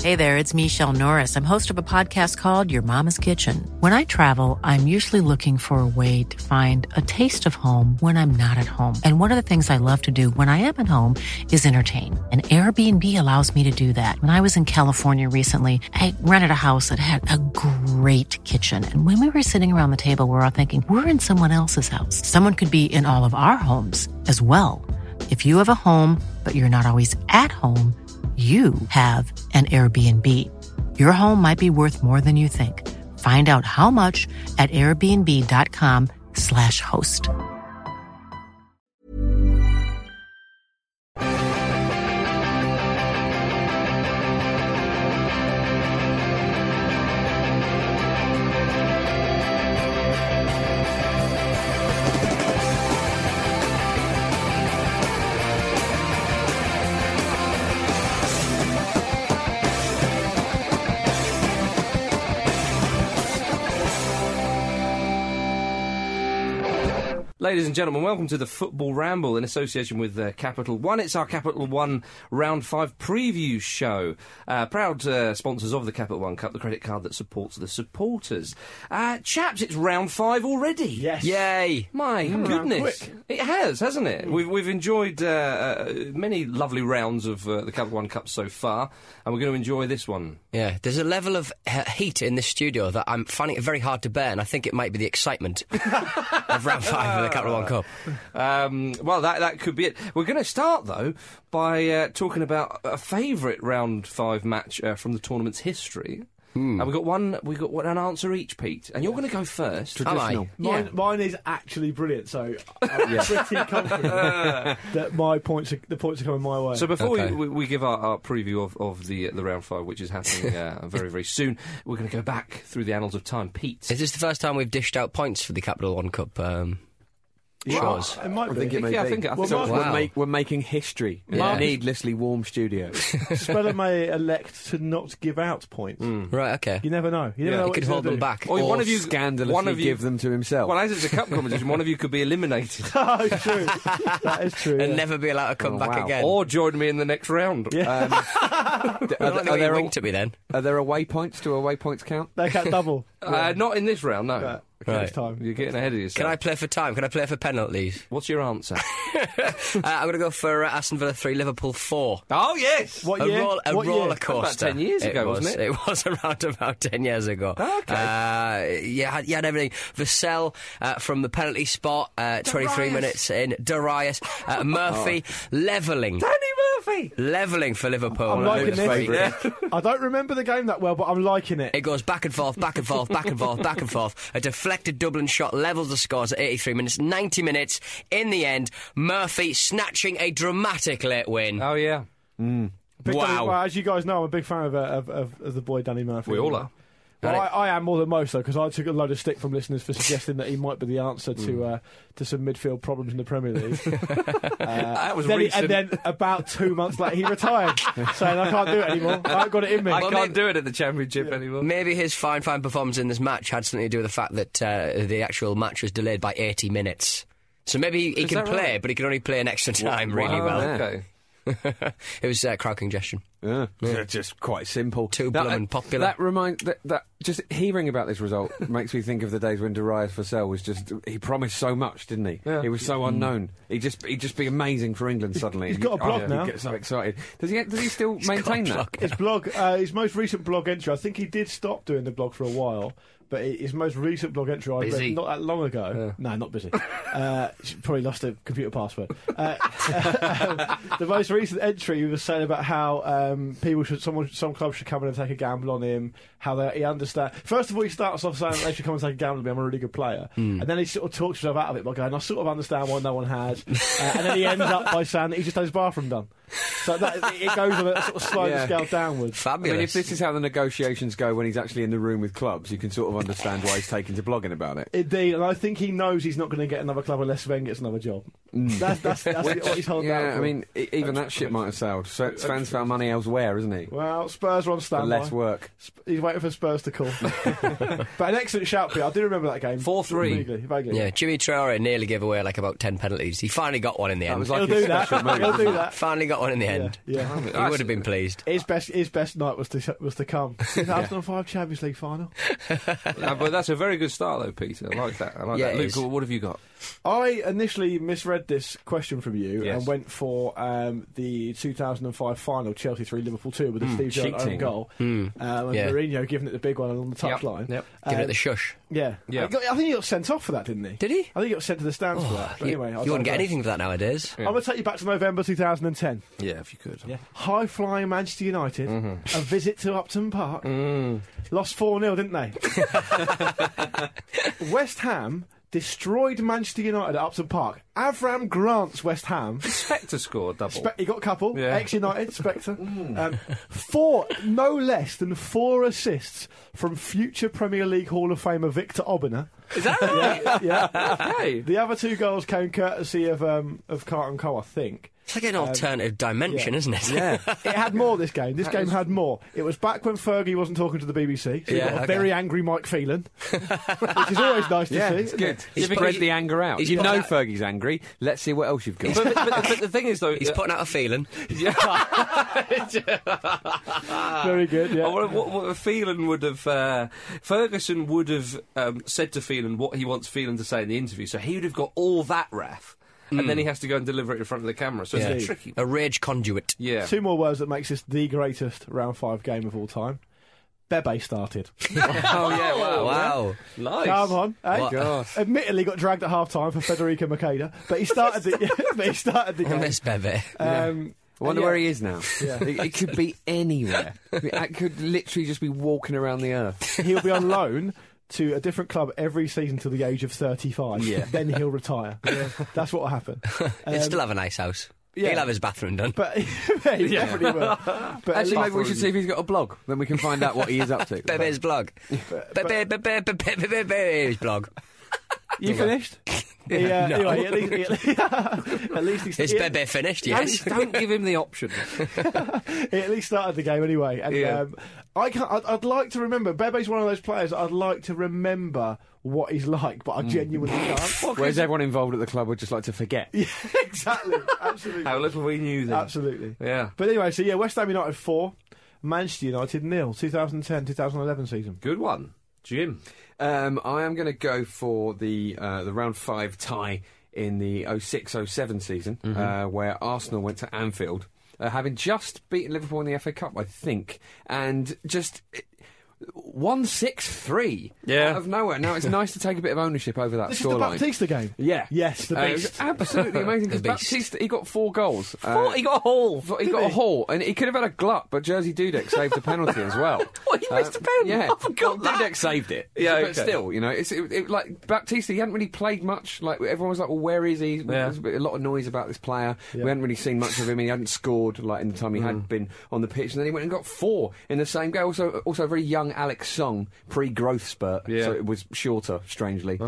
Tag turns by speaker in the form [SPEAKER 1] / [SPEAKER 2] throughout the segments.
[SPEAKER 1] Hey there, it's Michelle Norris. I'm host of a podcast called Your Mama's Kitchen. When I travel, I'm usually looking for a way to find a taste of home when I'm not at home. And one of the things I love to do when I am at home is entertain. And Airbnb allows me to do that. When I was in California recently, I rented a house that had a great kitchen. And when we were sitting around the table, we were all thinking, we're in someone else's house. Someone could be in all of our homes as well. If you have a home, but you're not always at home, you have an Airbnb. Your home might be worth more than you think. Find out how much at airbnb.com/host.
[SPEAKER 2] Ladies and gentlemen, welcome to the Football Ramble in association with Capital One. It's our Capital One Round 5 preview show. Proud sponsors of the Capital One Cup, the credit card that supports the supporters. Chaps, it's Round 5 already.
[SPEAKER 3] Yes.
[SPEAKER 2] Yay. My goodness. It has, hasn't it? We've enjoyed many lovely rounds of the Capital One Cup so far, and we're going to enjoy this one.
[SPEAKER 4] Yeah, there's a level of heat in this studio that I'm finding it very hard to bear, and I think it might be the excitement of Round 5 of the Capital One Cup.
[SPEAKER 2] Well, that could be it. We're going to start, though, by talking about a favourite Round 5 match from the tournament's history. And we've got an answer each, Pete. And you're going to go first.
[SPEAKER 4] Traditional.
[SPEAKER 3] Mine is actually brilliant, so I'm pretty confident that the points are coming my way.
[SPEAKER 2] So before we give our preview of the Round 5, which is happening very, very soon, we're going to go back through the annals of time. Pete.
[SPEAKER 4] Is this the first time we've dished out points for the Capital One Cup?
[SPEAKER 3] Well, it might be.
[SPEAKER 5] I think it may
[SPEAKER 2] I
[SPEAKER 5] be.
[SPEAKER 2] think
[SPEAKER 5] We're making history in a needlessly warm studio.
[SPEAKER 3] Speller may elect to not give out points.
[SPEAKER 4] Right, okay.
[SPEAKER 3] You never know. You never know
[SPEAKER 4] He
[SPEAKER 3] what
[SPEAKER 4] could
[SPEAKER 3] he's
[SPEAKER 4] hold
[SPEAKER 3] gonna
[SPEAKER 4] them
[SPEAKER 3] do.
[SPEAKER 4] back.
[SPEAKER 2] Or one of you
[SPEAKER 5] scandalously give them to himself.
[SPEAKER 2] Well, as it's a cup competition, one of you could be eliminated.
[SPEAKER 3] Oh, it's true. That is true.
[SPEAKER 4] And never be allowed to come back again.
[SPEAKER 2] Or join me in the next round.
[SPEAKER 3] Yeah.
[SPEAKER 4] Are there winked at me then?
[SPEAKER 5] Are there away points? Do away points count?
[SPEAKER 3] They can't double.
[SPEAKER 2] Not in this round, no.
[SPEAKER 3] Right.
[SPEAKER 4] Right.
[SPEAKER 3] Time.
[SPEAKER 2] You're getting ahead of yourself.
[SPEAKER 4] Can I play for time? Can I play for penalties?
[SPEAKER 2] What's your answer?
[SPEAKER 4] I'm going to go for Aston Villa 3, Liverpool 4.
[SPEAKER 2] Oh, yes!
[SPEAKER 3] What year?
[SPEAKER 4] A
[SPEAKER 3] What
[SPEAKER 4] roller
[SPEAKER 3] year?
[SPEAKER 4] coaster.
[SPEAKER 2] About 10 years ago, wasn't it?
[SPEAKER 4] It was around about 10 years ago.
[SPEAKER 2] Okay.
[SPEAKER 4] You had everything. Vassell from the penalty spot, 23 minutes in. Darius. Murphy levelling.
[SPEAKER 2] Danny Murphy!
[SPEAKER 4] Levelling for Liverpool.
[SPEAKER 3] I'm liking this.
[SPEAKER 2] Yeah.
[SPEAKER 3] I don't remember the game that well, but I'm liking it.
[SPEAKER 4] It goes back and forth, back and forth, back and forth, back and forth. A deflected Dublin shot levels the scores at 83 minutes. 90 minutes. In the end, Murphy snatching a dramatic late win.
[SPEAKER 2] Oh, yeah.
[SPEAKER 3] Big
[SPEAKER 4] Wow.
[SPEAKER 3] Danny, well, as you guys know, I'm a big fan of the boy Danny Murphy.
[SPEAKER 2] We all are.
[SPEAKER 3] Well, I am more than most, though, because I took a load of stick from listeners for suggesting that he might be the answer to some midfield problems in the Premier League.
[SPEAKER 2] That was
[SPEAKER 3] then
[SPEAKER 2] recent.
[SPEAKER 3] and then about 2 months later, he retired, saying, I can't do it anymore. I haven't got it in me.
[SPEAKER 2] I can't do it at the Championship anymore.
[SPEAKER 4] Maybe his fine performance in this match had something to do with the fact that the actual match was delayed by 80 minutes. So maybe he can
[SPEAKER 2] that
[SPEAKER 4] play,
[SPEAKER 2] right?
[SPEAKER 4] but he can only play an extra time really well.
[SPEAKER 2] Okay.
[SPEAKER 4] It was crowd congestion.
[SPEAKER 5] Yeah. Just quite simple.
[SPEAKER 4] Too blooming popular.
[SPEAKER 5] That reminds that just hearing about this result makes me think of the days when Darius Vassell was just he promised so much, didn't he?
[SPEAKER 3] Yeah.
[SPEAKER 5] He was so unknown. He'd just be amazing for England suddenly.
[SPEAKER 3] He's got a blog now.
[SPEAKER 5] He'd get so excited. Does he still maintain that?
[SPEAKER 3] His blog, his most recent blog entry, I think he did stop doing the blog for a while, but his most recent blog entry I read not that long ago. No, not busy. She probably lost a computer password. The most recent entry, he was saying about how some clubs should come in and take a gamble on him. How he understands. First of all, he starts off saying they should come and take a gamble on me. I'm a really good player, and then he sort of talks himself out of it by going, "I sort of understand why no one has," and then he ends up by saying that he just had his bathroom done. So it goes on a sort of sliding scale downwards.
[SPEAKER 4] Fabulous.
[SPEAKER 5] I mean, if this is how the negotiations go when he's actually in the room with clubs, you can sort of understand why he's taken to blogging about it.
[SPEAKER 3] Indeed, and I think he knows he's not going to get another club unless Sven gets another job. That's what he's holding out for.
[SPEAKER 5] I mean, even that ship might have sailed. So Sven's found money elsewhere, isn't he?
[SPEAKER 3] Well, Spurs are on
[SPEAKER 5] For
[SPEAKER 3] standby.
[SPEAKER 5] less work.
[SPEAKER 3] He's waiting for Spurs to call. But an excellent shout, Pete. I do remember that game.
[SPEAKER 2] 4-3.
[SPEAKER 3] Vaguely.
[SPEAKER 4] Yeah, Jimmy Traore nearly gave away like about 10 penalties. He finally got one in the end.
[SPEAKER 5] That was like
[SPEAKER 3] He'll
[SPEAKER 5] his
[SPEAKER 3] do that.
[SPEAKER 5] special move.
[SPEAKER 3] He'll do that.
[SPEAKER 4] Finally got got one in the end.
[SPEAKER 3] Yeah.
[SPEAKER 4] He would have been pleased.
[SPEAKER 3] His best night was to come. 2005 Champions League final.
[SPEAKER 2] But that's a very good start, though, Peter. I like that.
[SPEAKER 4] It
[SPEAKER 2] Luke, what have you got?
[SPEAKER 3] I initially misread this question from you
[SPEAKER 2] Yes.
[SPEAKER 3] and went for the 2005 final, Chelsea 3, Liverpool 2, with the Steve Gerrard own goal. And Mourinho giving it the big one on the touchline.
[SPEAKER 2] Yep.
[SPEAKER 4] Giving it the shush.
[SPEAKER 3] Yeah.
[SPEAKER 2] Yeah.
[SPEAKER 3] I think he got sent off for that, didn't he?
[SPEAKER 4] Did he?
[SPEAKER 3] I think he got sent to the stands for that. But anyway,
[SPEAKER 4] You wouldn't get anything for that nowadays.
[SPEAKER 3] I'm going to take you back to November 2010.
[SPEAKER 2] Yeah, if you could.
[SPEAKER 3] Yeah. High-flying Manchester United, a visit to Upton Park. Lost 4-0, didn't they? West Ham destroyed Manchester United at Upton Park. Avram Grant's West Ham.
[SPEAKER 2] Spectre scored double.
[SPEAKER 3] He got a couple.
[SPEAKER 2] Yeah.
[SPEAKER 3] Ex-United, Spectre. No less than 4 assists from future Premier League Hall of Famer Victor Obiner.
[SPEAKER 2] Is that right?
[SPEAKER 3] Yeah.
[SPEAKER 2] Okay.
[SPEAKER 3] The other 2 goals came courtesy of Carlton Cole, I think.
[SPEAKER 4] It's like an alternative dimension, isn't it?
[SPEAKER 3] Yeah. It had more, this game. This game had more. It was back when Fergie wasn't talking to the BBC, so you got a very angry Mike Phelan, which is always nice to see.
[SPEAKER 5] It's good.
[SPEAKER 4] He's
[SPEAKER 5] Spread the anger out.
[SPEAKER 4] he's
[SPEAKER 5] You
[SPEAKER 4] put
[SPEAKER 5] know
[SPEAKER 4] that-
[SPEAKER 5] Fergie's angry. Let's see what else you've got.
[SPEAKER 2] But the thing is, though...
[SPEAKER 4] He's putting out a feeling.
[SPEAKER 3] Very good, yeah.
[SPEAKER 2] What Phelan would have... Ferguson would have said to Phelan what he wants Phelan to say in the interview, so he would have got all that wrath, and then he has to go and deliver it in front of the camera, so it's a tricky...
[SPEAKER 4] A rage conduit.
[SPEAKER 2] Yeah.
[SPEAKER 3] 2 more words that makes this the greatest round 5 game of all time. Bebe started.
[SPEAKER 2] Oh, yeah,
[SPEAKER 4] Wow.
[SPEAKER 2] Nice.
[SPEAKER 3] Come on. Eh?
[SPEAKER 4] What?
[SPEAKER 5] Gosh.
[SPEAKER 3] Admittedly got dragged at half-time for Federico Makeda, but he started the
[SPEAKER 4] I
[SPEAKER 3] game.
[SPEAKER 4] miss Bebe.
[SPEAKER 5] I wonder where he is now.
[SPEAKER 3] Yeah.
[SPEAKER 5] It could be anywhere. It could literally just be walking around the earth.
[SPEAKER 3] He'll be on loan to a different club every season till the age of 35.
[SPEAKER 2] Yeah.
[SPEAKER 3] Then he'll retire. That's what will happen.
[SPEAKER 4] He'll still have a nice house.
[SPEAKER 3] yeah.
[SPEAKER 4] He'll have his bathroom done.
[SPEAKER 3] But he definitely will. But
[SPEAKER 5] Actually, maybe we should see if he's got a blog. Then we can find out what he is up to.
[SPEAKER 4] Bebe's blog. Bebe's blog.
[SPEAKER 3] You finished?
[SPEAKER 4] No.
[SPEAKER 3] Anyway, at least he
[SPEAKER 4] Is Bebe finished? Yes.
[SPEAKER 2] Don't give him the option.
[SPEAKER 3] He at least started the game anyway. And I'd like to remember. Bebe's one of those players I'd like to remember what he's like, but I genuinely can't.
[SPEAKER 5] Whereas everyone involved at the club would just like to forget.
[SPEAKER 3] Yeah, exactly. Absolutely.
[SPEAKER 2] How little we knew then.
[SPEAKER 3] Absolutely.
[SPEAKER 2] Yeah.
[SPEAKER 3] But anyway, so yeah, West Ham United 4, Manchester United 0, 2010-2011 season.
[SPEAKER 2] Good one. Jim.
[SPEAKER 5] I am going to go for the round 5 tie in the 06-07 season, where Arsenal went to Anfield, having just beaten Liverpool in the FA Cup, I think, and just 1-6-3 out of nowhere. Now, it's nice to take a bit of ownership over that
[SPEAKER 3] This is the
[SPEAKER 5] scoreline.
[SPEAKER 3] Baptista game.
[SPEAKER 5] Yeah.
[SPEAKER 3] Yes, the
[SPEAKER 5] It
[SPEAKER 3] beast.
[SPEAKER 5] was absolutely amazing because
[SPEAKER 4] The beast.
[SPEAKER 5] Baptista, he got 4 goals.
[SPEAKER 2] He got a haul.
[SPEAKER 5] He got a haul, and he could have had a glut, but Jerzy Dudek saved the penalty as well.
[SPEAKER 2] What, he missed a penalty?
[SPEAKER 5] Yeah,
[SPEAKER 2] I forgot that.
[SPEAKER 5] Dudek saved it.
[SPEAKER 2] Yeah,
[SPEAKER 5] but
[SPEAKER 2] okay.
[SPEAKER 5] still, you know, it like Baptista. He hadn't really played much. Like everyone was like, "Well, where is he?"
[SPEAKER 2] Yeah.
[SPEAKER 5] There was a lot of noise about this player. We hadn't really seen much of him. He hadn't scored like in the time he had been on the pitch, and then he went and got 4 in the same game. Also a very young Alex Song, pre-growth spurt, so it was shorter, strangely.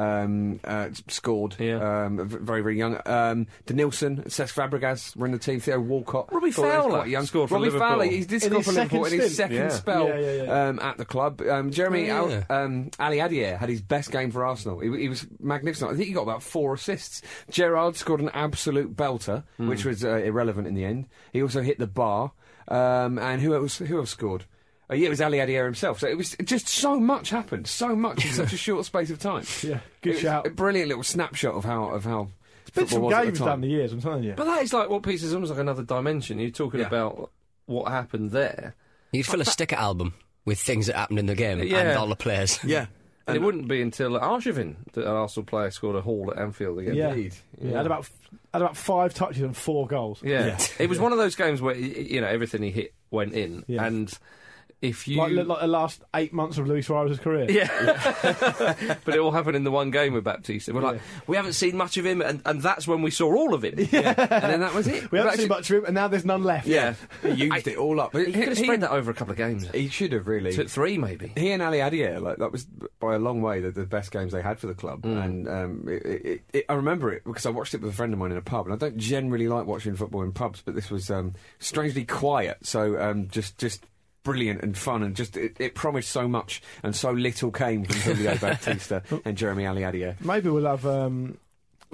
[SPEAKER 5] Scored.
[SPEAKER 2] Yeah.
[SPEAKER 5] Very very young. Denilson, Cesc Fabregas were in the team. Theo Walcott,
[SPEAKER 2] Robbie Fowler
[SPEAKER 5] quite young.
[SPEAKER 2] scored for
[SPEAKER 5] Robbie
[SPEAKER 2] Liverpool.
[SPEAKER 5] Fowler, he did score
[SPEAKER 3] his
[SPEAKER 5] for Liverpool in
[SPEAKER 3] second
[SPEAKER 5] his
[SPEAKER 3] stint.
[SPEAKER 5] second spell
[SPEAKER 3] Yeah.
[SPEAKER 5] at the club. Jeremy Ali Adier had his best game for Arsenal. He was magnificent. I think he got about 4 assists. Gerrard scored an absolute belter, which was irrelevant in the end. He also hit the bar. And who else scored? It was Ali Adier himself. So it was just so much happened, so much in such a short space of time.
[SPEAKER 3] Yeah, good shout.
[SPEAKER 5] A brilliant little snapshot of how.
[SPEAKER 3] It's been some
[SPEAKER 5] football was at the
[SPEAKER 3] games
[SPEAKER 5] time.
[SPEAKER 3] down the years, I'm telling you.
[SPEAKER 2] But that is like what Peter's almost like another dimension. You're talking about what happened there.
[SPEAKER 4] You'd fill a sticker album with things that happened in the game
[SPEAKER 2] Yeah.
[SPEAKER 4] and all the players.
[SPEAKER 5] Yeah.
[SPEAKER 2] And it wouldn't be until Arshavin that an Arsenal player scored a haul at Anfield again.
[SPEAKER 3] Yeah.
[SPEAKER 5] Indeed.
[SPEAKER 3] Yeah, had about 5 touches and 4 goals.
[SPEAKER 2] Yeah. It was one of those games where, you know, everything he hit went in.
[SPEAKER 3] Yeah.
[SPEAKER 2] And if you...
[SPEAKER 3] Like the last 8 months of Luis Suarez's career.
[SPEAKER 2] Yeah. But it all happened in the one game with Baptista. We're like, we haven't seen much of him, and that's when we saw all of him.
[SPEAKER 5] And then that was it.
[SPEAKER 3] We haven't seen much of him, and now there's none left.
[SPEAKER 2] Yeah.
[SPEAKER 5] He used it all up.
[SPEAKER 2] He could have spread that over a couple of games.
[SPEAKER 5] He should have really.
[SPEAKER 2] Took 3, maybe.
[SPEAKER 5] He and Ali Adier, like that was by a long way the best games they had for the club, and I remember it because I watched it with a friend of mine in a pub, and I don't generally like watching football in pubs, but this was strangely quiet, so just brilliant and fun, and just it promised so much, and so little came from Julio Baptista and Jeremy Ali Adier.
[SPEAKER 3] Maybe we'll have.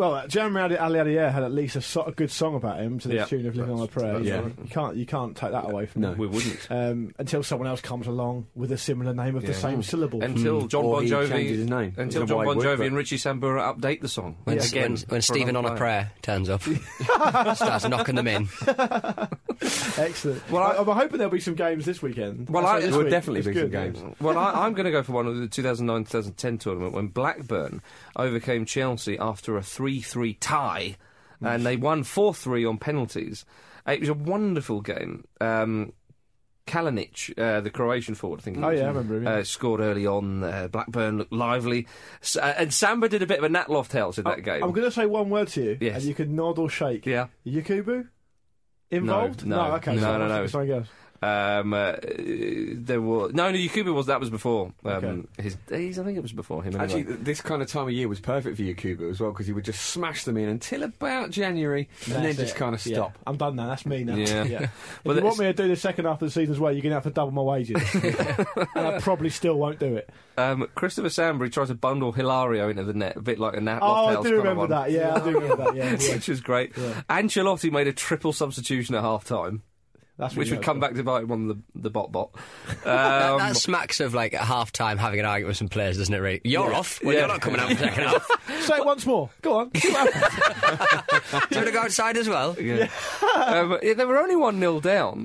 [SPEAKER 3] Well, Jeremy Aliadier had at least a good song about him to the tune of "Living on a Prayer."
[SPEAKER 5] Yeah.
[SPEAKER 3] You can't take that away from him.
[SPEAKER 2] We wouldn't.
[SPEAKER 3] Until someone else comes along with a similar name of the same syllable.
[SPEAKER 2] Until John Bon
[SPEAKER 5] changes his name.
[SPEAKER 2] Until John Bon Jovi and Richie Sambora update the song.
[SPEAKER 4] When Stephen on a Prayer turns up, starts knocking them in.
[SPEAKER 3] Excellent. Well, I'm hoping there'll be some games this weekend.
[SPEAKER 2] Well,
[SPEAKER 5] there will definitely be some games.
[SPEAKER 2] Well, I'm going to go for one of the 2009-2010 tournament when Blackburn overcame Chelsea after a 3-3 tie, and they won 4-3 on penalties. It was a wonderful game. Kalinic, the Croatian forward, I think.
[SPEAKER 3] I remember him. Yeah.
[SPEAKER 2] Scored early on. Blackburn looked lively, and Samba did a bit of a Nat Lofthouse in that game.
[SPEAKER 3] I'm going to say one word to you,
[SPEAKER 2] yes,
[SPEAKER 3] and you can nod or shake.
[SPEAKER 2] Yeah,
[SPEAKER 3] Yakubu involved?
[SPEAKER 2] No.
[SPEAKER 3] Okay.
[SPEAKER 2] No.
[SPEAKER 3] Sorry, guys.
[SPEAKER 2] There were Yakubu that was before
[SPEAKER 3] Okay.
[SPEAKER 2] I think it was before him.
[SPEAKER 5] Actually,
[SPEAKER 2] Anyway.
[SPEAKER 5] this kind of time of year was perfect for Yakubu as well, because he would just smash them in until about January, and then just kind of stop.
[SPEAKER 3] I'm done now. That's me now.
[SPEAKER 2] Yeah.
[SPEAKER 3] If you want me to do the second half of the season as well, you're going to have to double my wages. And I probably still won't do it.
[SPEAKER 2] Christopher Sambry tried to bundle Hilario into the net, a bit like a Nat
[SPEAKER 3] I
[SPEAKER 2] Lofthouse
[SPEAKER 3] do remember that. Yeah, I do remember that. Yeah.
[SPEAKER 2] which was great.
[SPEAKER 3] Yeah.
[SPEAKER 2] Ancelotti made a triple substitution at half-time. Which would come back to bite him on the bot.
[SPEAKER 4] That smacks of like at half time having an argument with some players, doesn't it, really? You're off. Well, you're not coming out for the second half.
[SPEAKER 3] Say it once more. Go on.
[SPEAKER 4] Do you want to go outside as well?
[SPEAKER 2] Yeah. They were only 1-0 down.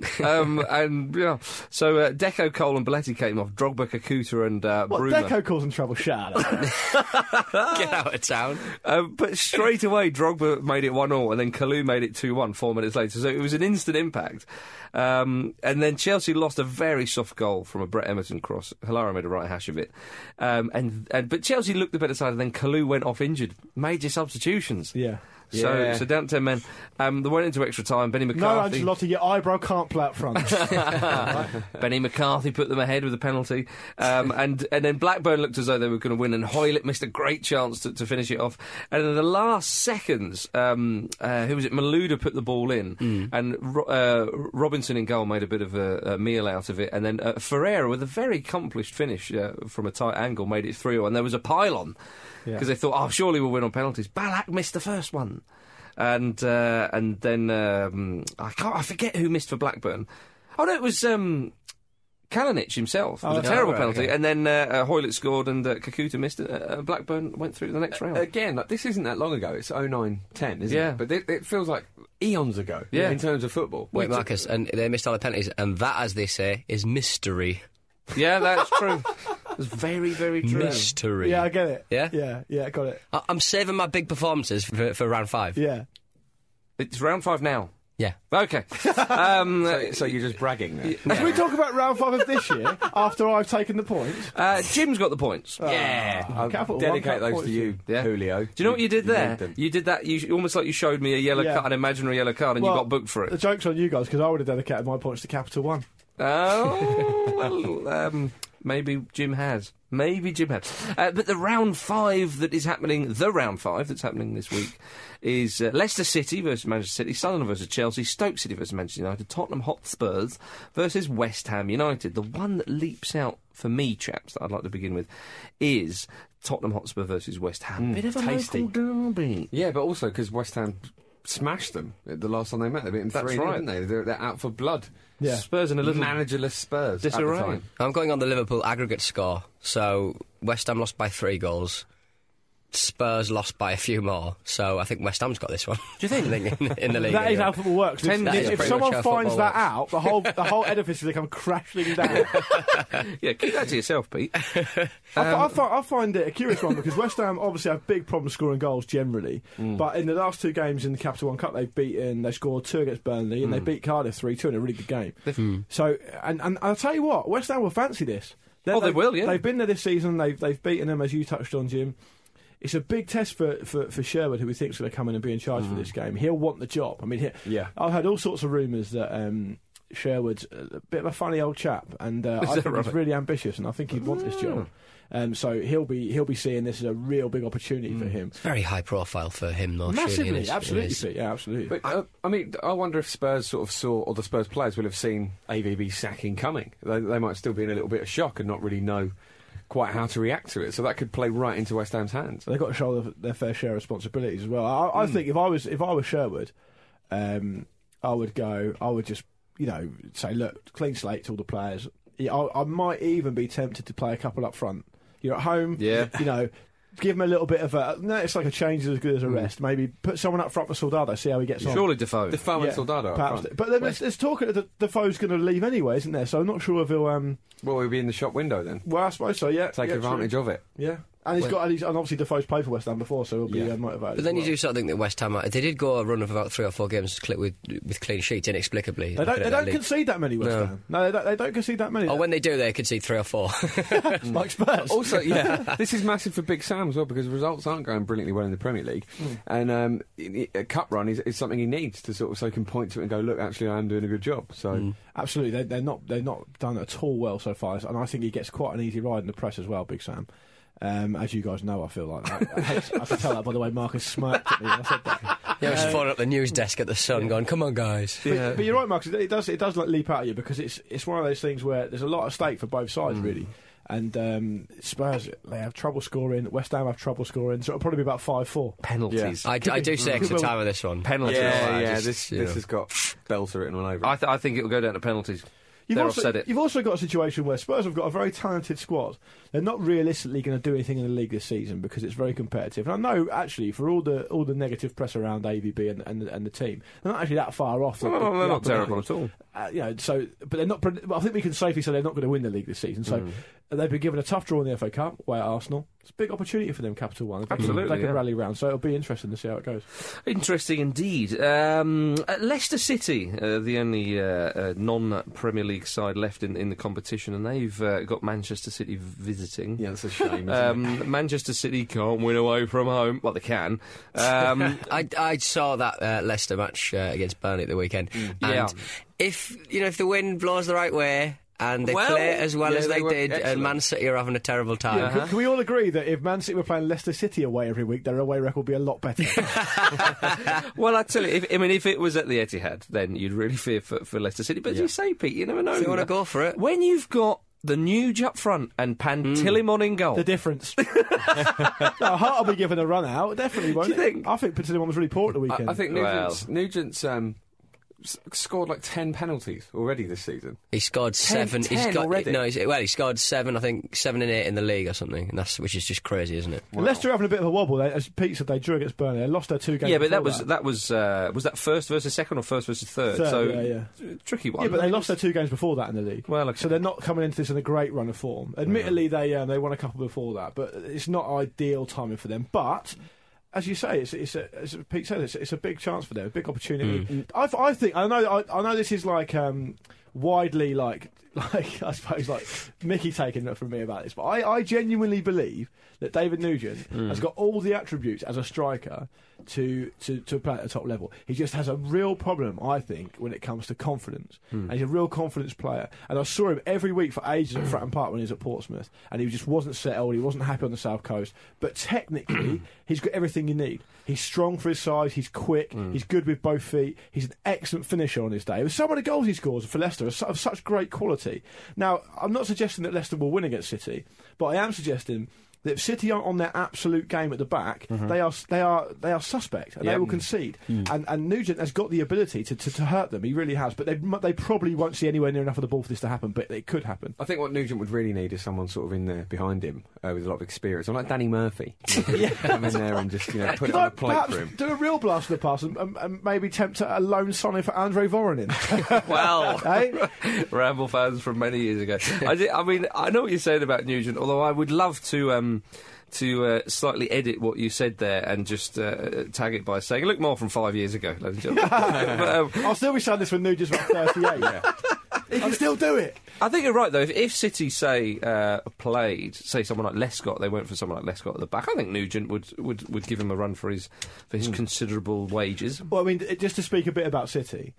[SPEAKER 2] So Deco, Cole and Belletti came off. Drogba, Kakuta and Bruma.
[SPEAKER 3] Deco causing trouble. Shut up.
[SPEAKER 4] Get out of town.
[SPEAKER 2] But straight away, Drogba made it 1-0, and then Kalou made it 2-1 4 minutes later. So it was an instant impact. And then Chelsea lost a very soft goal from a Brett Emerson cross. Hilario made a right hash of it. But Chelsea looked the better side, and then Kalou went off injured. Major substitutions.
[SPEAKER 3] Yeah.
[SPEAKER 2] So down to 10 men. They went into extra time. Benny McCarthy.
[SPEAKER 3] No, Ancelotti, your eyebrow can't play up front.
[SPEAKER 2] Benny McCarthy put them ahead with a penalty. And then Blackburn looked as though they were going to win, and Hoylett missed a great chance to finish it off. And in the last seconds, who was it? Malouda put the ball in, and Robinson in goal made a bit of a meal out of it. And then Ferreira, with a very accomplished finish from a tight angle, made it 3-0. And there was a pile-on. Because they thought, surely we'll win on penalties. Ballack missed the first one, and then I forget who missed for Blackburn. Oh no, it was Kalinic himself with a terrible penalty, okay. And then Hoylett scored, and Kakuta missed it. Blackburn went through to the next round.
[SPEAKER 5] Again, this isn't that long ago. It's 09-10, isn't it? But it feels like eons ago in terms of football.
[SPEAKER 4] Wait, Marcus, and they missed all the penalties, and that, as they say, is mystery.
[SPEAKER 2] Yeah, that's true. It's very, very true.
[SPEAKER 4] Mystery.
[SPEAKER 3] Yeah, I get it.
[SPEAKER 4] Yeah?
[SPEAKER 3] Yeah, got it.
[SPEAKER 4] I'm saving my big performances for round 5.
[SPEAKER 3] Yeah.
[SPEAKER 2] It's round 5 now.
[SPEAKER 4] Yeah.
[SPEAKER 2] Okay.
[SPEAKER 5] So you're just bragging there?
[SPEAKER 3] Can we talk about round 5 of this year after I've taken the points?
[SPEAKER 2] Jim's got the points.
[SPEAKER 5] I'll dedicate those to you, Julio.
[SPEAKER 2] Do you know what you did there? You did that, almost like you showed me a yellow card, an imaginary yellow card, and you got booked for it.
[SPEAKER 3] The joke's on you guys, because I would have dedicated my points to Capital One.
[SPEAKER 2] Oh, well, maybe Jim has. But the round 5 that's happening this week is Leicester City versus Manchester City, Sunderland versus Chelsea, Stoke City versus Manchester United, Tottenham Hotspurs versus West Ham United. The one that leaps out for me, chaps, that I'd like to begin with, is Tottenham Hotspur versus West Ham. Bit of a
[SPEAKER 5] tasty
[SPEAKER 2] local derby.
[SPEAKER 5] Yeah, but also because West Ham smashed them the last time they met. They beat them 3-0, didn't they? They're out for blood.
[SPEAKER 3] Yeah.
[SPEAKER 2] Spurs in a little
[SPEAKER 5] managerless Spurs
[SPEAKER 2] disarray.
[SPEAKER 5] At the time.
[SPEAKER 4] I'm going on the Liverpool aggregate score. So West Ham lost by 3 goals. Spurs lost by a few more, so I think West Ham's got this one.
[SPEAKER 2] Do you think?
[SPEAKER 4] in the league?
[SPEAKER 3] That is how football works. If someone finds that out, the whole edifice will come crashing down.
[SPEAKER 2] Yeah, keep that to yourself, Pete.
[SPEAKER 3] I find it a curious one, because West Ham obviously have big problems scoring goals generally, but in the last 2 games in the Capital One Cup, they scored 2 against Burnley, and they beat Cardiff 3-2 in a really good game. So, and I'll tell you what, West Ham will fancy this.
[SPEAKER 2] They will, yeah.
[SPEAKER 3] They've been there this season. They've beaten them, as you touched on, Jim. It's a big test for Sherwood, who we think is going to come in and be in charge for this game. He'll want the job. I mean, I've heard all sorts of rumours that Sherwood's a bit of a funny old chap, and I think he's really ambitious, and I think he'd want this job. So he'll be seeing this as a real big opportunity for him.
[SPEAKER 4] It's very high profile for him, though.
[SPEAKER 3] Massively, absolutely, yeah, absolutely.
[SPEAKER 5] But I mean, I wonder if Spurs sort of saw, or the Spurs players will have seen AVB sacking coming. They might still be in a little bit of shock and not really know quite how to react to it. So that could play right into West Ham's hands.
[SPEAKER 3] They've got to shoulder their fair share of responsibilities as well. I think if I was Sherwood, I would just say, look, clean slate to all the players. I might even be tempted to play a couple up front. You're at home, give him a little bit of a... No, it's like a change is as good as a rest. Maybe put someone up front for Soldado, see how he gets on.
[SPEAKER 2] Surely Defoe.
[SPEAKER 5] Defoe and Soldado up front.
[SPEAKER 3] But then there's talk that Defoe's going to leave anyway, isn't there? So I'm not sure if he'll...
[SPEAKER 5] Well, he'll be in the shop window then.
[SPEAKER 3] Well, I suppose so, yeah.
[SPEAKER 5] Take advantage of it.
[SPEAKER 3] Yeah. And and obviously Defoe's played for West Ham before, so he'll be motivated.
[SPEAKER 4] But then you do sort of think that West Ham, they did go a run of about 3 or 4 games with clean sheets, inexplicably.
[SPEAKER 3] They don't concede that many, West Ham. No, they don't concede that many.
[SPEAKER 4] Or when they do, they concede 3 or 4.
[SPEAKER 3] Like Spurs.
[SPEAKER 5] Also, this is massive for Big Sam as well, because results aren't going brilliantly well in the Premier League. And a cup run is something he needs to so he can point to it and go, look, actually, I am doing a good job. So
[SPEAKER 3] absolutely, they're not done at all well so far, and I think he gets quite an easy ride in the press as well, Big Sam. As you guys know, I feel like that. I can tell that by the way Marcus smirked at me when I said that.
[SPEAKER 4] Yeah, I was phoning up the news desk at the Sun going, come on, guys.
[SPEAKER 3] But you're right, Marcus, it does like leap out at you, because it's one of those things where there's a lot at stake for both sides, really. And Spurs, they have trouble scoring. West Ham have trouble scoring, so it'll probably be about 5-4
[SPEAKER 2] penalties.
[SPEAKER 4] Yeah. I do say extra time with this one.
[SPEAKER 2] Penalties.
[SPEAKER 5] This has got belter written all over it.
[SPEAKER 2] I think it'll go down to penalties. You've
[SPEAKER 3] also got a situation where Spurs have got a very talented squad. They're not realistically going to do anything in the league this season because it's very competitive. And I know, actually, for all the negative press around AVB and the team, they're not actually that far off.
[SPEAKER 2] They're not terrible at all.
[SPEAKER 3] But they're not. I think we can safely say they're not going to win the league this season. So they've been given a tough draw in the FA Cup away at Arsenal. It's a big opportunity for them, Capital One.
[SPEAKER 2] Absolutely,
[SPEAKER 3] they can rally round. So it'll be interesting to see how it goes.
[SPEAKER 2] Interesting indeed. Leicester City, the only non-Premier League side left in the competition, and they've got Manchester City visiting.
[SPEAKER 5] Yeah, that's a shame. Isn't it?
[SPEAKER 2] Manchester City can't win away from home. Well, they can.
[SPEAKER 4] I saw that Leicester match against Burnley at the weekend. And if the wind blows the right way, and they play as well as they did, excellent. And Man City are having a terrible time.
[SPEAKER 3] Yeah, can we all agree that if Man City were playing Leicester City away every week, their away record would be a lot better?
[SPEAKER 2] Well, I tell you, if it was at the Etihad, then you'd really fear for Leicester City. But as you say, Pete, you never know.
[SPEAKER 4] If you want to go for it.
[SPEAKER 2] When you've got the Nuge up front and Pantilimon in goal.
[SPEAKER 3] The difference. Hart will be given a run out, definitely, won't
[SPEAKER 2] Do you think?
[SPEAKER 3] I think Pantilimon was really poor at the weekend.
[SPEAKER 5] I think Nugent's scored like 10 penalties already this season.
[SPEAKER 4] He scored 7.
[SPEAKER 5] Already?
[SPEAKER 4] He scored 7. I think 7 and 8 in the league or something, and which is just crazy, isn't it?
[SPEAKER 3] Wow. Leicester are having a bit of a wobble. As Pete said, they drew against Burnley. They lost their 2 games.
[SPEAKER 2] Yeah, but that was that first versus second or first versus third? Tricky one.
[SPEAKER 3] Yeah, but they lost their 2 games before that in the league.
[SPEAKER 2] Well, okay.
[SPEAKER 3] So they're not coming into this in a great run of form. Admittedly, they won a couple before that, but it's not ideal timing for them. But as you say, as Pete said, it's a big chance for them, a big opportunity. I think I know this is like widely like I suppose like Mickey taking it from me about this, but I genuinely believe that David Nugent has got all the attributes as a striker to play at the top level. He just has a real problem, I think, when it comes to confidence. And he's a real confidence player. And I saw him every week for ages at Fratton Park when he was at Portsmouth, and he just wasn't settled. He wasn't happy on the South Coast. But technically, he's got everything you need. He's strong for his size. He's quick. He's good with both feet. He's an excellent finisher on his day. With some of the goals he scores for Leicester are of such great quality. Now, I'm not suggesting that Leicester will win against City, but I am suggesting that if City aren't on their absolute game at the back, they are suspect and they will concede. And Nugent has got the ability to hurt them. He really has. But they probably won't see anywhere near enough of the ball for this to happen. But it could happen.
[SPEAKER 5] I think what Nugent would really need is someone sort of in there behind him with a lot of experience. I'm like Danny Murphy. Come in there and just put it on the plate for him.
[SPEAKER 3] Do a real blast of the pass and maybe tempt a lone Sonny for Andre Voronin.
[SPEAKER 2] Well,
[SPEAKER 3] hey?
[SPEAKER 2] Ramble fans from many years ago. I mean, I know what you're saying about Nugent, although I would love to slightly edit what you said there and just tag it by saying, look, more from 5 years ago, ladies and gentlemen.
[SPEAKER 3] I'll still be saying this when Nugent's about 38. He can still do it.
[SPEAKER 2] I think you're right, though. If City, say, played, say, someone like Lescott, they went for someone like Lescott at the back, I think Nugent would give him a run for his considerable wages.
[SPEAKER 3] Well, I mean, just to speak a bit about City,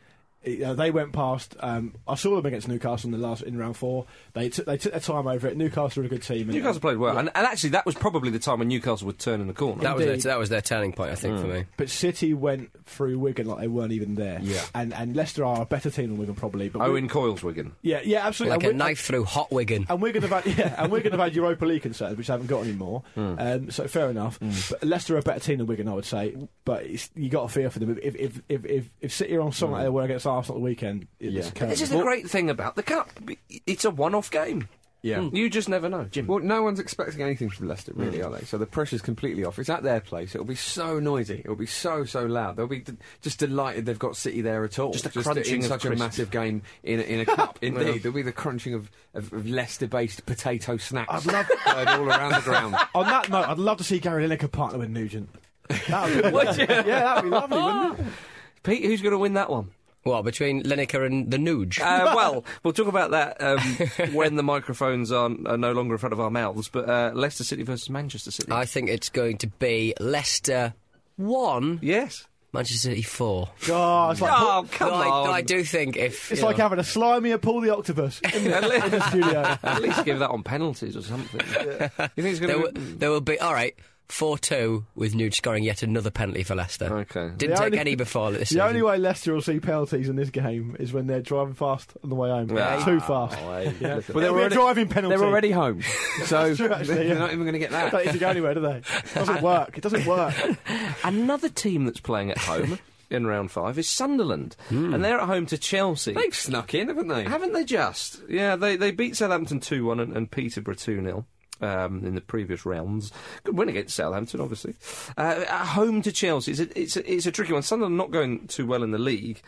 [SPEAKER 3] They went past. I saw them against Newcastle in round 4. They took their time over it. Newcastle are a good team.
[SPEAKER 2] Newcastle played well, and actually that was probably the time when Newcastle would turn in the corner.
[SPEAKER 4] That was their turning point, I think, for me.
[SPEAKER 3] But City went through Wigan like they weren't even there.
[SPEAKER 2] Yeah.
[SPEAKER 3] And Leicester are a better team than Wigan probably. But
[SPEAKER 2] Owen Coyle's Wigan.
[SPEAKER 3] Yeah, absolutely.
[SPEAKER 4] Like a knife through hot Wigan.
[SPEAKER 3] And Wigan have had Europa League concerns, which they haven't got anymore. So fair enough. But Leicester are a better team than Wigan, I would say. But you got to fear for them. If City are on song like they were against Arsenal at the weekend, it's
[SPEAKER 2] just the great thing about the Cup. It's a one-off game.
[SPEAKER 5] Yeah.
[SPEAKER 2] You just never know, Jim.
[SPEAKER 5] Well, no one's expecting anything from Leicester, really, are they? So the pressure's completely off. It's at their place. It'll be so noisy. It'll be so loud. They'll be just delighted they've got City there at all.
[SPEAKER 2] Just a crunching
[SPEAKER 5] in such a massive game in a cup. Indeed, there'll be the crunching of Leicester-based potato snacks heard all around the ground.
[SPEAKER 3] On that note, I'd love to see Gary Lineker partner with Nugent. That'd be lovely, wouldn't it?
[SPEAKER 2] Pete, who's going to win that one?
[SPEAKER 4] What, between Lineker and the Nuge?
[SPEAKER 2] Well, we'll talk about that when the microphones are no longer in front of our mouths, but Leicester City versus Manchester City.
[SPEAKER 4] I think it's going to be Leicester 1.
[SPEAKER 2] Yes.
[SPEAKER 4] Manchester City 4.
[SPEAKER 3] Oh, it's like
[SPEAKER 2] come on.
[SPEAKER 4] I do think if...
[SPEAKER 3] It's like having a Slimy or Paul the Octopus in the studio.
[SPEAKER 2] At least give that on penalties or something. Yeah. You think it's going to
[SPEAKER 4] There will be... All right. 4-2 with Nuge scoring yet another penalty for Leicester.
[SPEAKER 2] Okay.
[SPEAKER 4] Didn't take any before this season.
[SPEAKER 3] The only way Leicester will see penalties in this game is when they're driving fast on the way home. Too fast.
[SPEAKER 2] Well,
[SPEAKER 3] They're a driving penalty.
[SPEAKER 5] They're already home, so
[SPEAKER 3] true, actually,
[SPEAKER 5] they're not even going to get that.
[SPEAKER 3] They don't need to go anywhere, do they? It doesn't work.
[SPEAKER 2] Another team that's playing at home in round 5 is Sunderland, and they're at home to Chelsea.
[SPEAKER 5] They've snuck in, haven't they?
[SPEAKER 2] Haven't they just? Yeah, they beat Southampton 2-1 and Peterborough 2-0. In the previous rounds. Good win against Southampton, obviously. At home to Chelsea. It's a tricky one. Sunderland not going too well in the league.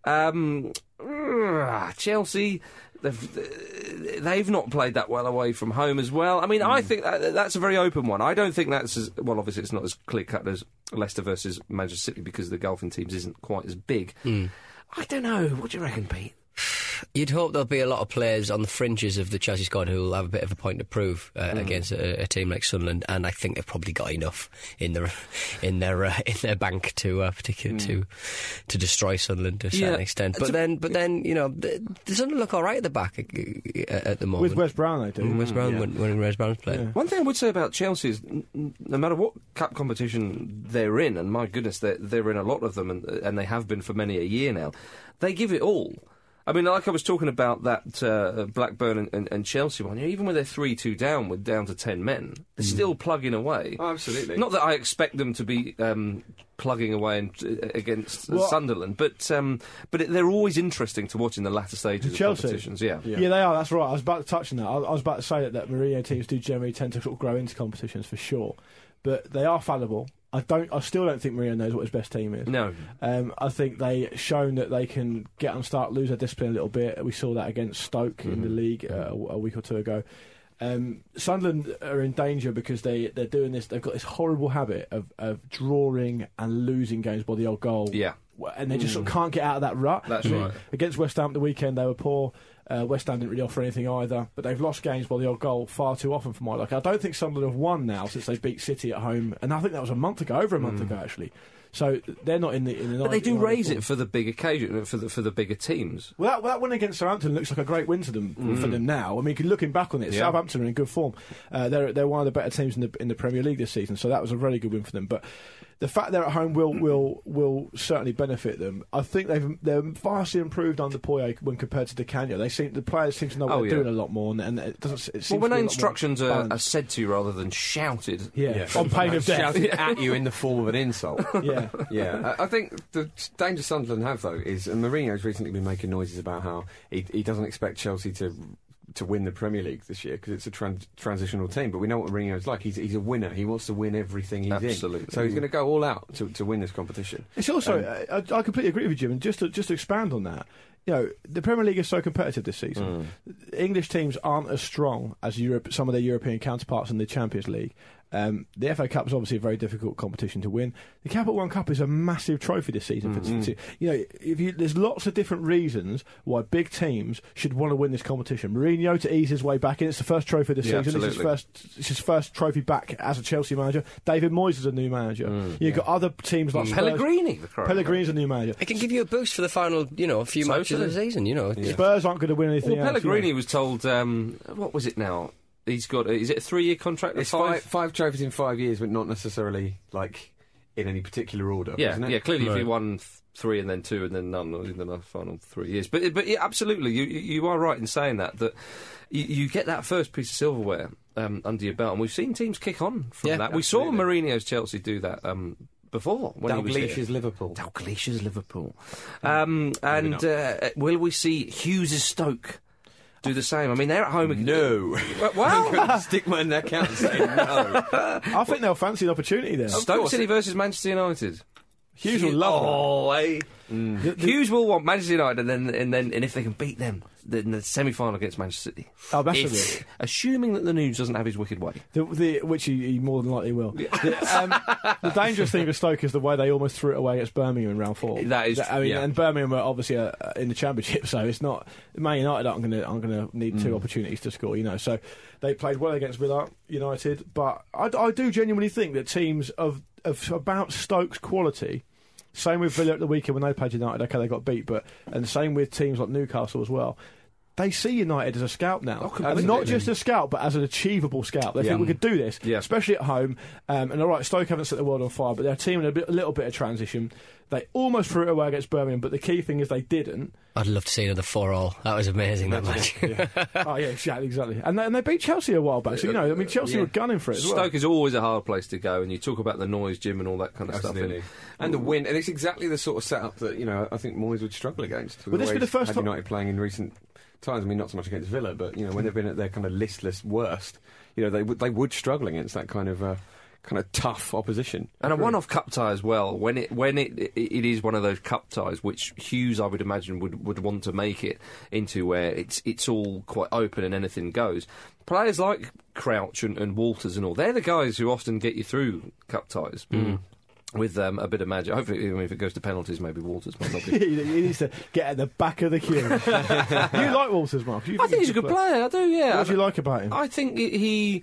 [SPEAKER 2] Chelsea, they've not played that well away from home as well. I mean, I think that's a very open one. I don't think that's as... Well, obviously it's not as clear-cut as Leicester versus Manchester City because the gulf in teams isn't quite as big. I don't know. What do you reckon, Pete?
[SPEAKER 4] You'd hope there'll be a lot of players on the fringes of the Chelsea squad who will have a bit of a point to prove against a team like Sunderland, and I think they've probably got enough in their bank to particularly to destroy Sunderland to a certain extent. But then you know, the Sunderland look all right at the back at the moment.
[SPEAKER 3] With Wes Brown, they do.
[SPEAKER 4] Wes Brown when Wes Brown's playing.
[SPEAKER 3] Yeah.
[SPEAKER 2] One thing I would say about Chelsea is, no matter what cup competition they're in, and my goodness, they're in a lot of them, and they have been for many a year now, they give it all. I mean, like I was talking about that Blackburn and Chelsea one, even when they're 3-2 down, with down to 10 men, they're still plugging away.
[SPEAKER 5] Oh, absolutely.
[SPEAKER 2] Not that I expect them to be plugging away against Sunderland, but they're always interesting to watch in the latter stages of competitions. Yeah,
[SPEAKER 3] they are. That's right. I was about to touch on that. I was about to say that Mourinho teams do generally tend to sort of grow into competitions for sure, but they are fallible. I still don't think Mourinho knows what his best team is.
[SPEAKER 2] No.
[SPEAKER 3] I think they've shown that they can get unstuck, lose their discipline a little bit. We saw that against Stoke in the league a week or two ago. Sunderland are in danger because they're doing this. They've got this horrible habit of drawing and losing games by the odd goal.
[SPEAKER 2] Yeah.
[SPEAKER 3] And they just sort of can't get out of that rut.
[SPEAKER 2] That's right.
[SPEAKER 3] Against West Ham the weekend, they were poor. West Ham didn't really offer anything either, but they've lost games by the odd goal far too often for my liking. I don't think Sunderland have won now since they beat City at home, and I think that was over a month ago actually. So they're not in the. But
[SPEAKER 2] they do raise it for the big occasion, for the bigger teams.
[SPEAKER 3] Well, that win against Southampton looks like a great win to them for them now. I mean, looking back on it, Southampton are in good form. They're one of the better teams in the Premier League this season, so that was a very good win for them. But the fact they're at home will certainly benefit them. I think they're vastly improved under Poyet when compared to Di Canio. The players seem to know what they're doing a lot more, and it doesn't. It seems
[SPEAKER 2] when instructions are said to you rather than shouted,
[SPEAKER 3] on pain of death,
[SPEAKER 5] shouted at you in the form of an insult.
[SPEAKER 3] Yeah.
[SPEAKER 5] I think the danger Sunderland have though is, and Mourinho's recently been making noises about how he doesn't expect Chelsea to win the Premier League this year because it's a transitional team. But we know what Mourinho's like. He's a winner. He wants to win everything he's in. So he's going to go all out to win this competition. It's also I completely agree with you, Jim. And just to expand on that, you know, the Premier League is so competitive this season. English teams aren't as strong as some of their European counterparts in the Champions League.
[SPEAKER 3] The FA Cup is obviously a very difficult competition to win. The Capital One Cup is a massive trophy this season. There's lots of different reasons why big teams should want to win this competition. Mourinho to ease his way back in. It's the first trophy this season. It's his first trophy back as a Chelsea manager. David Moyes is a new manager. You've got other teams like
[SPEAKER 2] Pellegrini.
[SPEAKER 3] Pellegrini's a new manager.
[SPEAKER 4] It can give you a boost for the final, few matches of the season.
[SPEAKER 3] Spurs aren't going to win anything else.
[SPEAKER 2] Pellegrini was told, what was it now? He's got, is it a 3-year contract?
[SPEAKER 5] It's five trophies in 5 years, but not necessarily, in any particular order, isn't it?
[SPEAKER 2] Yeah, clearly if he won 3 and then 2 and then none in the final 3 years. But yeah, absolutely, you are right in saying that you get that first piece of silverware under your belt, and we've seen teams kick on from that.
[SPEAKER 5] Absolutely.
[SPEAKER 2] We saw Mourinho's Chelsea do that before.
[SPEAKER 5] Dalglish's Liverpool.
[SPEAKER 2] Will we see Hughes' Stoke do the same? I mean, they're at home.
[SPEAKER 5] No.
[SPEAKER 2] Well,
[SPEAKER 5] stick my neck out and say no.
[SPEAKER 3] I think they'll fancy an opportunity there.
[SPEAKER 2] Stoke City versus Manchester United.
[SPEAKER 3] Hughes will love
[SPEAKER 2] that. Hughes will want Manchester United, and if they can beat them, in the semi-final against Manchester City.
[SPEAKER 3] Oh, massively.
[SPEAKER 2] Assuming that the news doesn't have his wicked way.
[SPEAKER 3] Which he more than likely will. The dangerous thing with Stoke is the way they almost threw it away against Birmingham in round 4.
[SPEAKER 2] That is true.
[SPEAKER 3] And Birmingham were obviously in the Championship, so it's not... Man United aren't going to need 2 opportunities to score, So they played well against Villa United, but I do genuinely think that teams of about Stoke's quality... Same with Villa at the weekend when they played United. Okay, they got beat, and same with teams like Newcastle as well. They see United as a scout now, and not just a scout, but as an achievable scout. They think we could do this, especially at home. And all right, Stoke haven't set the world on fire, but they're a team in a little bit of transition. They almost threw it away against Birmingham, but the key thing is they didn't.
[SPEAKER 4] I'd love to see another 4-4. That was amazing, that match.
[SPEAKER 3] Oh yeah, exactly. And they beat Chelsea a while back, so Chelsea were gunning for it as well.
[SPEAKER 2] Stoke is always a hard place to go, and you talk about the noise, Jim, and all that kind of stuff.
[SPEAKER 5] And the win, and it's exactly the sort of setup that I think Moyes would struggle against.
[SPEAKER 3] Well, this would be the first time
[SPEAKER 5] United playing in recent times. I mean, not so much against Villa, but when they've been at their kind of listless worst, they would struggle against that kind of tough opposition.
[SPEAKER 2] And a one-off cup tie as well, when it is one of those cup ties which Hughes, I would imagine, would want to make it into, where it's all quite open and anything goes. Players like Crouch and Walters and all, they're the guys who often get you through cup ties. With a bit of magic. Hopefully, if it goes to penalties, maybe Walters might not be.
[SPEAKER 3] He needs to get at the back of the queue. You like Walters, Mark?
[SPEAKER 2] I think he's a good player. I do, yeah.
[SPEAKER 3] What do you like about him?
[SPEAKER 2] I think he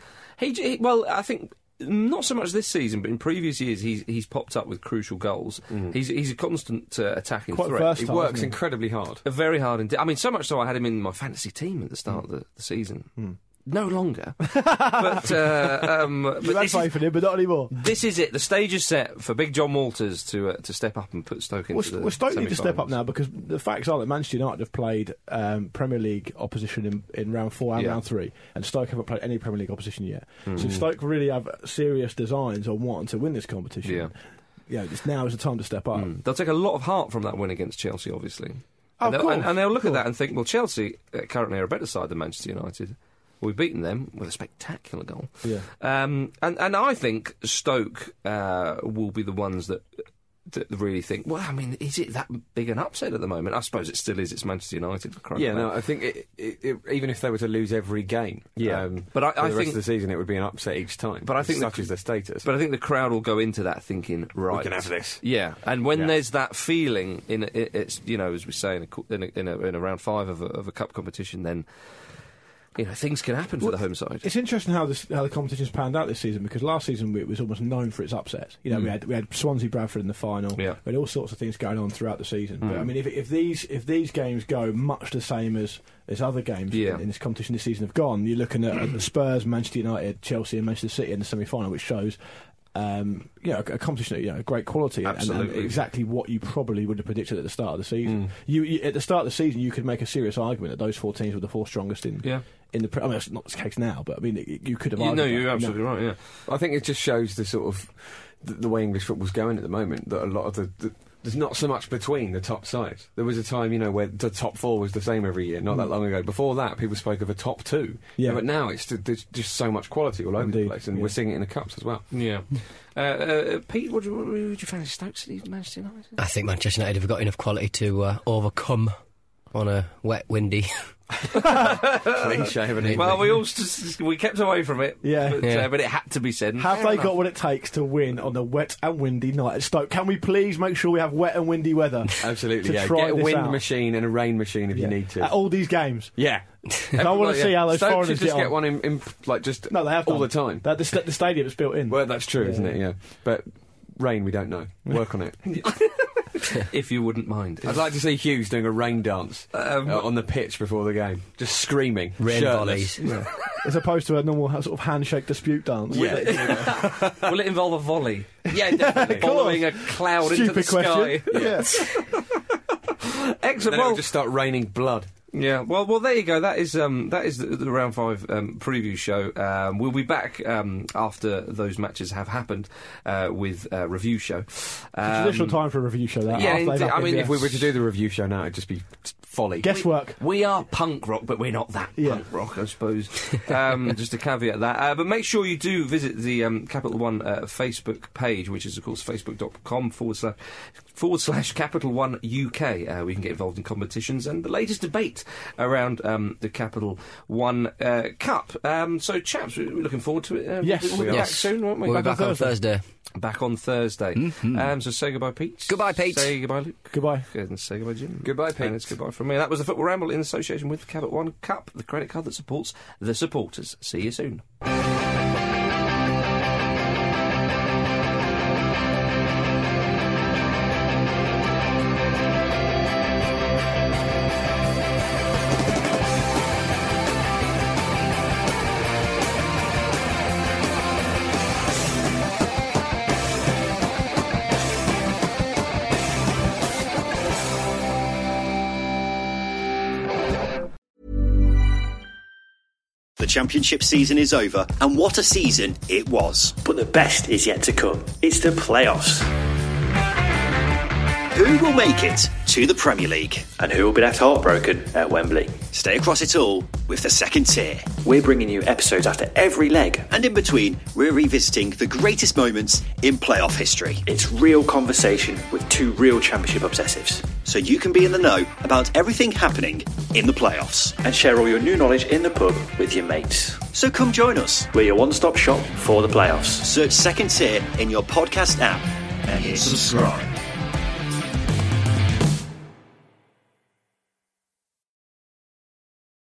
[SPEAKER 2] I think not so much this season, but in previous years he's popped up with crucial goals. He's a constant attacking
[SPEAKER 3] quite
[SPEAKER 2] threat.
[SPEAKER 3] Versatile,
[SPEAKER 5] he works incredibly hard.
[SPEAKER 2] Very hard indeed. I mean, so much so I had him in my fantasy team at the start of the season. No longer. But
[SPEAKER 3] you had faith in him, but not anymore.
[SPEAKER 2] This is it. The stage is set for Big John Walters to step up and put Stoke into the
[SPEAKER 3] Stoke need to step up now, because the facts are that Manchester United have played Premier League opposition in round 4 and round 3, and Stoke haven't played any Premier League opposition yet. So Stoke really have serious designs on wanting to win this competition. Now is the time to step up.
[SPEAKER 2] They'll take a lot of heart from that win against Chelsea, obviously.
[SPEAKER 3] And
[SPEAKER 2] they'll look at that and think, well, Chelsea currently are a better side than Manchester United. We've beaten them with a spectacular goal. And I think Stoke will be the ones that really think, well, I mean, is it that big an upset at the moment? I suppose it still is. It's Manchester United.
[SPEAKER 5] I think even if they were to lose every game,
[SPEAKER 2] but I
[SPEAKER 5] for the rest
[SPEAKER 2] think
[SPEAKER 5] of the season, it would be an upset each time.
[SPEAKER 2] But I think
[SPEAKER 5] such is their status.
[SPEAKER 2] But I think the crowd will go into that thinking, right,
[SPEAKER 5] we can have this.
[SPEAKER 2] Yeah, and when there's that feeling it's as we say in a round 5 of a cup competition, then things can happen for the home side.
[SPEAKER 3] It's interesting how the competition's panned out this season, because last season it was almost known for its upsets. We had Swansea Bradford in the final. We had all sorts of things going on throughout the season. But I mean, if these games go much the same as other games in this competition this season have gone, you're looking at the Spurs, Manchester United, Chelsea, and Manchester City in the semi-final, which shows a competition of great quality and exactly what you probably would have predicted at the start of the season. You at the start of the season, you could make a serious argument that those 4 teams were the 4 strongest in the. I mean, that's not the case now, but I mean, you could have argued.
[SPEAKER 2] You're absolutely right. Yeah,
[SPEAKER 5] I think it just shows the sort of the way English football's going at the moment. That a lot of there's not so much between the top sides. There was a time, where the top 4 was the same every year, not that long ago. Before that, people spoke of a top 2. But now there's just so much quality all over the place, and we're seeing it in the cups as well.
[SPEAKER 2] Yeah. Pete, would you fancy Stoke City, Manchester United?
[SPEAKER 4] I think Manchester United have got enough quality to overcome on a wet, windy
[SPEAKER 5] Clean shaven.
[SPEAKER 2] Well, we kept away from it.
[SPEAKER 3] Yeah.
[SPEAKER 2] But it had to be said.
[SPEAKER 3] Have they got what it takes to win on a wet and windy night at Stoke? Can we please make sure we have wet and windy weather?
[SPEAKER 5] Absolutely, yeah. Get a wind machine and a rain machine if you need to.
[SPEAKER 3] At all these games.
[SPEAKER 5] Yeah.
[SPEAKER 3] I want to see how those
[SPEAKER 5] Stoke
[SPEAKER 3] foreigners
[SPEAKER 5] should just get one in like just
[SPEAKER 3] no, they have
[SPEAKER 5] all the time.
[SPEAKER 3] The stadium's built in.
[SPEAKER 5] Well, that's true, isn't it? Yeah. But rain, we don't know. Work on it.
[SPEAKER 2] If you wouldn't mind.
[SPEAKER 5] I'd like to see Hughes doing a rain dance on the pitch before the game. Just screaming.
[SPEAKER 4] Rain volleys.
[SPEAKER 3] As opposed to a normal sort of handshake dispute dance.
[SPEAKER 2] Yeah. Will it involve a volley?
[SPEAKER 5] Yeah, definitely.
[SPEAKER 2] Following a cloud into the sky. Excellent.
[SPEAKER 5] Then it'll just start raining blood.
[SPEAKER 2] Yeah, well, there you go. That is the Round 5 preview show. We'll be back after those matches have happened with a review show.
[SPEAKER 3] It's a traditional time for a review show. That
[SPEAKER 5] I mean, if we were to do the review show now, it'd just be folly.
[SPEAKER 3] Guesswork.
[SPEAKER 2] We are punk rock, but we're not that punk rock, I suppose. Just to caveat that. But make sure you do visit the Capital One Facebook page, which is, of course, facebook.com// Capital One UK. We can get involved in competitions and the latest debate around the Capital One Cup. So, chaps, we're looking forward to it.
[SPEAKER 3] Yes,
[SPEAKER 2] we'll be back soon, won't we?
[SPEAKER 4] We'll be back on Thursday.
[SPEAKER 2] Back on Thursday.
[SPEAKER 3] Mm-hmm.
[SPEAKER 2] So say goodbye, Pete.
[SPEAKER 4] Goodbye, Pete.
[SPEAKER 2] Say goodbye, Luke.
[SPEAKER 3] Goodbye.
[SPEAKER 2] And say goodbye, Jim.
[SPEAKER 5] Goodbye, Pete.
[SPEAKER 2] And it's goodbye from me. That was the Football Ramble in association with the Capital One Cup, the credit card that supports the supporters. See you soon.
[SPEAKER 6] The Championship season is over, and what a season it was.
[SPEAKER 7] But the best is yet to come. It's the playoffs.
[SPEAKER 6] Who will make it to the Premier League?
[SPEAKER 7] And who will be left heartbroken at Wembley?
[SPEAKER 6] Stay across it all with the Second Tier.
[SPEAKER 7] We're bringing you episodes after every leg.
[SPEAKER 6] And in between, we're revisiting the greatest moments in playoff history.
[SPEAKER 7] It's real conversation with two real Championship obsessives.
[SPEAKER 6] So you can be in the know about everything happening in the playoffs.
[SPEAKER 7] And share all your new knowledge in the pub with your mates.
[SPEAKER 6] So come join us.
[SPEAKER 7] We're your one-stop shop for the playoffs.
[SPEAKER 6] Search Second Tier in your podcast app and hit subscribe.